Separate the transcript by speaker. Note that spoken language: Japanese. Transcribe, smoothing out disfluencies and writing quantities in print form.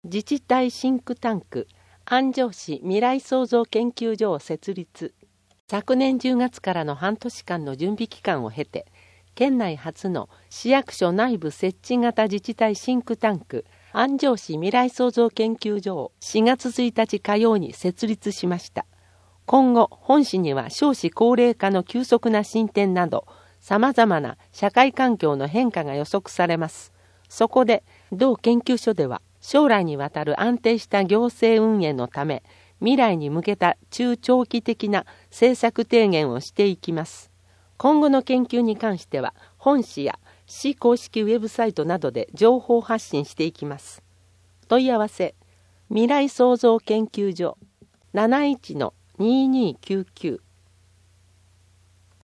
Speaker 1: 自治体シンクタンク安城市未来創造研究所を設立。昨年10月からの半年間の準備期間を経て、県内初の市役所内部設置型自治体シンクタンク安城市未来創造研究所を4月1日火曜に設立しました。今後、本市には少子高齢化の急速な進展など、様々な社会環境の変化が予測されます。そこで、同研究所では、将来にわたる安定した行政運営のため、未来に向けた中長期的な政策提言をしていきます。今後の研究に関しては、本市や市公式ウェブサイトなどで情報発信していきます。問い合わせ、未来創造研究所 71-2299